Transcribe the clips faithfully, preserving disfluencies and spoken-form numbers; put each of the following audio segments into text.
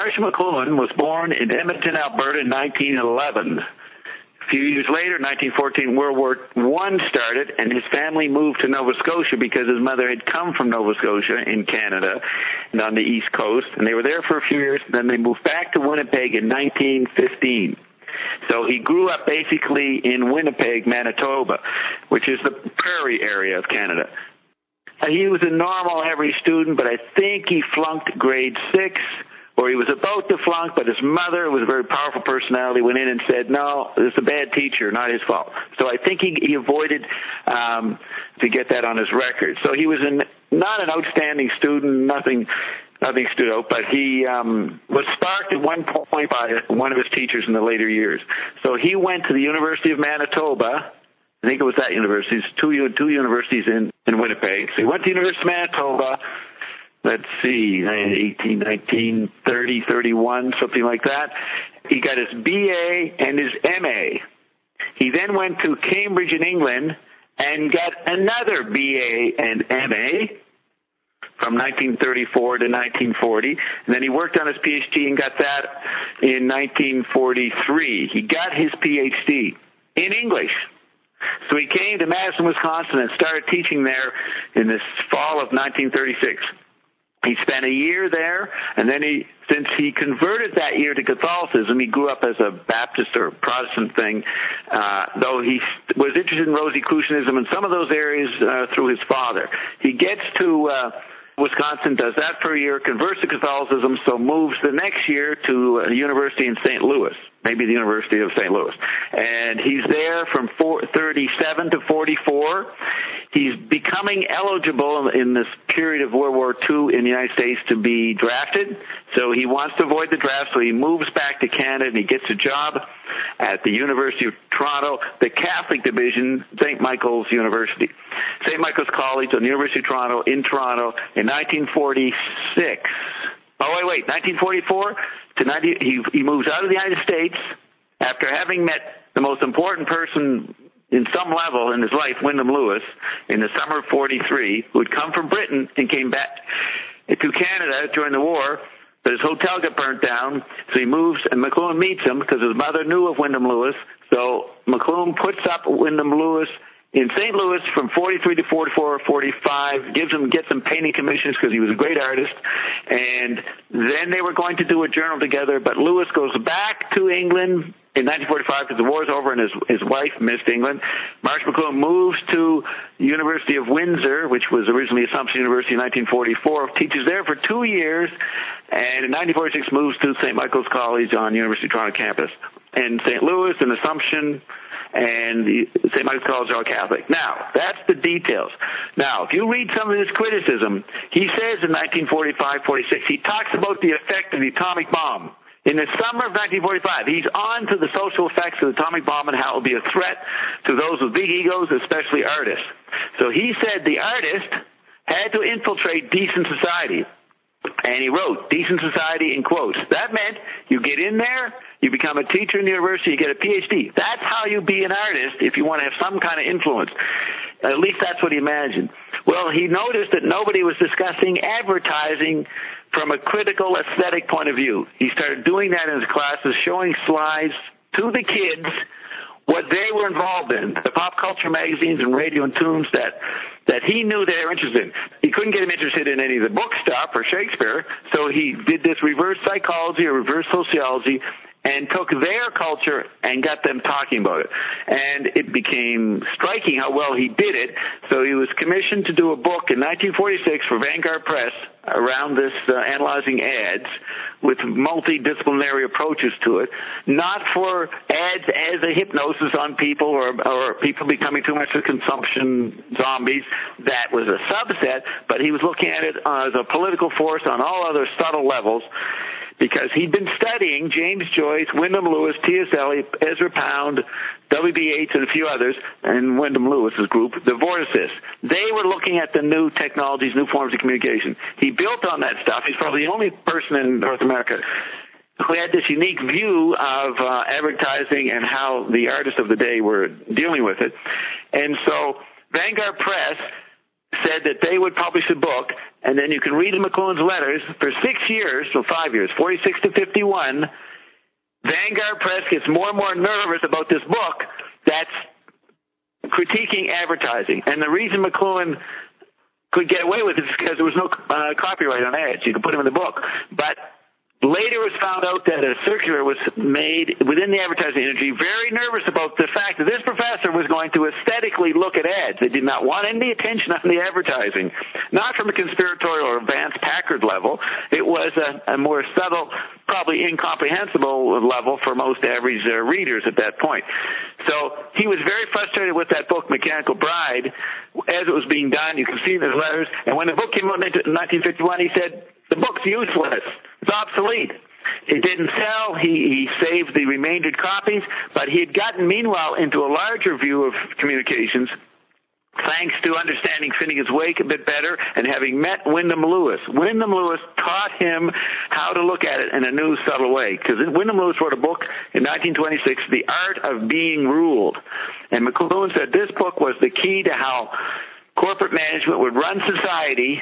Marshall McLuhan was born in Edmonton, Alberta in nineteen eleven. A few years later, nineteen fourteen, World War One started, and his family moved to Nova Scotia because his mother had come from Nova Scotia in Canada and on the East Coast, and they were there for a few years. Then they moved back to Winnipeg in nineteen fifteen. So he grew up basically in Winnipeg, Manitoba, which is the prairie area of Canada. He was a normal average student, but I think he flunked grade six, or he was about to flunk, but his mother was a very powerful personality, went in and said, no, it's a bad teacher, not his fault. So I think he, he avoided um, to get that on his record. So he was an, not an outstanding student, nothing nothing stood out, but he um, was sparked at one point by one of his teachers in the later years. So he went to the University of Manitoba. I think it was that university. It's two, two universities in, in Winnipeg. So he went to the University of Manitoba. Let's see, eighteen, nineteen, thirty, thirty-one, something like that. He got his B A and his M A. He then went to Cambridge in England and got another B A and M A from nineteen thirty-four to nineteen forty. And then he worked on his P H D and got that in nineteen forty-three. He got his P H D in English. So he came to Madison, Wisconsin and started teaching there in this fall of nineteen thirty-six. He spent a year there, and then he, since he converted that year to Catholicism, he grew up as a Baptist or Protestant thing, uh, though he was interested in Rosicrucianism and some of those areas uh, through his father. He gets to uh, Wisconsin, does that for a year, converts to Catholicism, so moves the next year to a university in Saint Louis, maybe the University of Saint Louis. And he's there from thirty-seven to forty-four. He's becoming eligible in this period of World War Two in the United States to be drafted. So he wants to avoid the draft, so he moves back to Canada and he gets a job at the University of Toronto, the Catholic division, Saint Michael's University. Saint Michael's College on the University of Toronto in Toronto in nineteen forty-six. Oh, wait, wait, nineteen forty-four to ninety, he, he moves out of the United States after having met the most important person in some level in his life, Wyndham Lewis, in the summer of forty-three, who had come from Britain and came back to Canada during the war, but his hotel got burnt down, so he moves, and McLuhan meets him because his mother knew of Wyndham Lewis, so McLuhan puts up Wyndham Lewis in Saint Louis from forty-three to forty-four or forty-five, gives him, gets some painting commissions because he was a great artist, and then they were going to do a journal together, but Lewis goes back to England in nineteen forty-five because the war's over and his, his wife missed England. Marshall McLuhan moves to the University of Windsor, which was originally Assumption University in nineteen forty-four, teaches there for two years, and in nineteen forty-six moves to Saint Michael's College on University of Toronto campus. And Saint Louis and Assumption and the Saint Michael's College are all Catholic. Now, that's the details. Now, if you read some of his criticism, he says in nineteen forty-five forty-six, he talks about the effect of the atomic bomb. In the summer of nineteen forty-five, he's on to the social effects of the atomic bomb and how it will be a threat to those with big egos, especially artists. So he said the artist had to infiltrate decent society. And he wrote, decent society in quotes. That meant you get in there, you become a teacher in the university, you get a P H D. That's how you be an artist if you want to have some kind of influence. At least that's what he imagined. Well, he noticed that nobody was discussing advertising from a critical aesthetic point of view. He started doing that in his classes, showing slides to the kids what they were involved in, the pop culture magazines and radio and tunes that that he knew they were interested in. He couldn't get them interested in any of the book stuff or Shakespeare, so he did this reverse psychology or reverse sociology and took their culture and got them talking about it. And it became striking how well he did it. So he was commissioned to do a book in nineteen forty-six for Vanguard Press around this uh, analyzing ads with multidisciplinary approaches to it, not for ads as a hypnosis on people or, or people becoming too much of consumption zombies. That was a subset, but he was looking at it as a political force on all other subtle levels, because he'd been studying James Joyce, Wyndham Lewis, T S Eliot, Ezra Pound, W B Yeats, and a few others, and Wyndham Lewis's group, the Vorticists. They were looking at the new technologies, new forms of communication. He built on that stuff. He's probably the only person in North America who had this unique view of uh, advertising and how the artists of the day were dealing with it. And so Vanguard Press said that they would publish a book, and then you can read in McLuhan's letters for six years, so five years, forty-six to fifty-one, Vanguard Press gets more and more nervous about this book that's critiquing advertising. And the reason McLuhan could get away with it is because there was no uh, copyright on ads. You could put them in the book. But later it was found out that a circular was made within the advertising industry very nervous about the fact that this professor was going to aesthetically look at ads. They did not want any attention on the advertising, not from a conspiratorial or advanced Packard level. It was a, a more subtle, probably incomprehensible level for most average uh, readers at that point. So he was very frustrated with that book, Mechanical Bride, as it was being done. You can see in his letters. And when the book came out in nineteen fifty-one, he said, the book's useless. It's obsolete. It didn't sell. He, he saved the remaindered copies, but he had gotten, meanwhile, into a larger view of communications, thanks to understanding Finnegan's Wake a bit better and having met Wyndham Lewis. Wyndham Lewis taught him how to look at it in a new, subtle way, because Wyndham Lewis wrote a book in nineteen twenty-six, The Art of Being Ruled. And McLuhan said this book was the key to how corporate management would run society,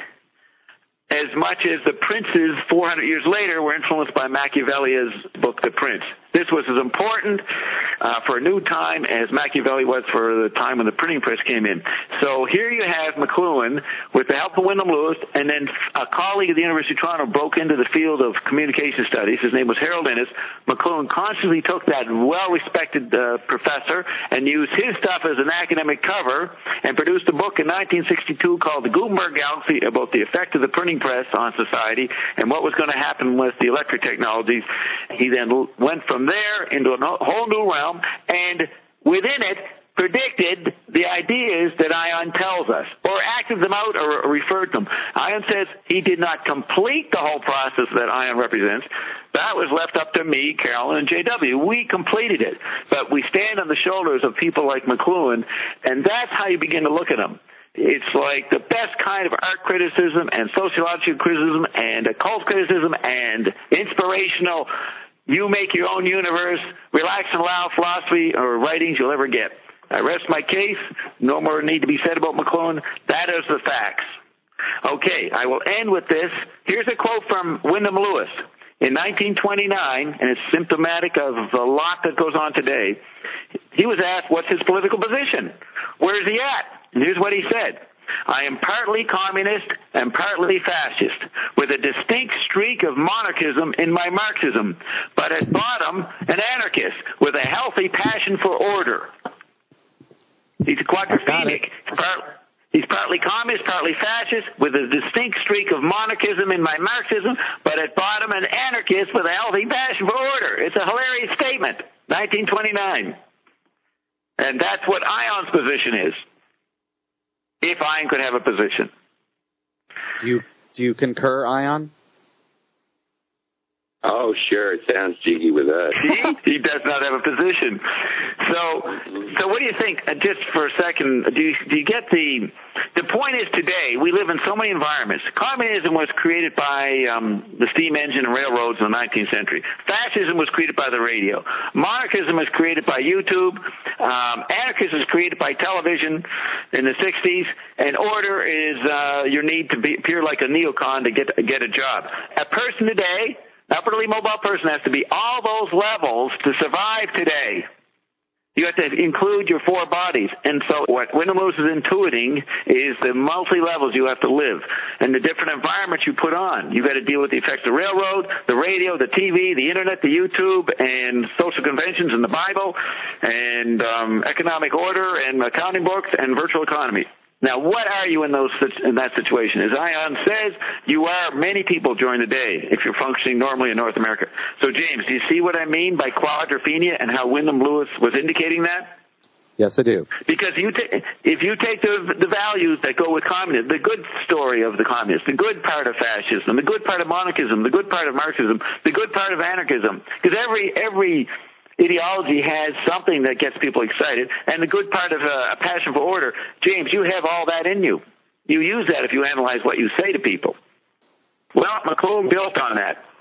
as much as the princes four hundred years later were influenced by Machiavelli's book, The Prince. This was as important uh, for a new time as Machiavelli was for the time when the printing press came in. So here you have McLuhan with the help of Wyndham Lewis, and then a colleague at the University of Toronto broke into the field of communication studies. His name was Harold Innes. McLuhan constantly took that well-respected uh, professor and used his stuff as an academic cover and produced a book in nineteen sixty-two called The Gutenberg Galaxy about the effect of the printing press on society and what was going to happen with the electric technologies. He then went from there into a whole new realm, and within it predicted the ideas that Ion tells us, or acted them out or referred them. Ion says he did not complete the whole process that Ion represents. That was left up to me, Carolyn, and J W. We completed it, but we stand on the shoulders of people like McLuhan, and that's how you begin to look at them. It's like the best kind of art criticism and sociological criticism and occult criticism and inspirational, you make your own universe, relax and allow philosophy or writings you'll ever get. I rest my case. No more need to be said about McLuhan. That is the facts. Okay, I will end with this. Here's a quote from Wyndham Lewis. In nineteen twenty-nine, and it's symptomatic of a lot that goes on today, he was asked, what's his political position? Where's he at? And here's what he said. I am partly communist and partly fascist, with a distinct streak of monarchism in my Marxism, but at bottom, an anarchist with a healthy passion for order. He's a quadrophenic. He's, part, he's partly communist, partly fascist, with a distinct streak of monarchism in my Marxism, but at bottom, an anarchist with a healthy passion for order. It's a hilarious statement, nineteen twenty-nine. And that's what Ion's position is. If Ion could have a position. Do you do you concur, Ion? Oh, sure. It sounds jiggy with us. he, he does not have a position. So, so what do you think? Uh, just for a second, do you, do you get the? The point is, today we live in so many environments. Communism was created by um, the steam engine and railroads in the nineteenth century. Fascism was created by the radio. Monarchism was created by YouTube. Um, anarchism was created by television in the sixties. And order is uh, your need to be, appear like a neocon to get get a job. A person today, upwardly mobile person, has to be all those levels to survive today. You have to include your four bodies. And so what Wyndham Lewis is intuiting is the multi-levels you have to live and the different environments you put on. You've got to deal with the effects of the railroad, the radio, the T V, the Internet, the YouTube, and social conventions in the Bible, and um, economic order, and accounting books, and virtual economy. Now, what are you in those in that situation? As Ion says, you are many people during the day if you're functioning normally in North America. So, James, do you see what I mean by quadrophenia and how Wyndham Lewis was indicating that? Yes, I do. Because you ta- if you take the, the values that go with communism, the good story of the communists, the good part of fascism, the good part of monarchism, the good part of Marxism, the good part of anarchism, because every every ideology has something that gets people excited, and the good part of uh, a passion for order. James, you have all that in you. You use that if you analyze what you say to people. Well, McLuhan built on that.